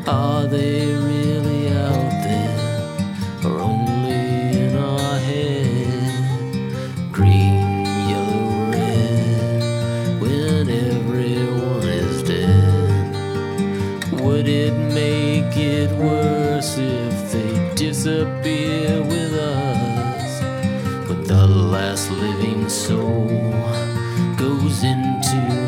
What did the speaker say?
Are they really out there, or only in our head? Green, yellow, red, when everyone is dead. Would it make it worse if they disappear with us? When the last living soul goes into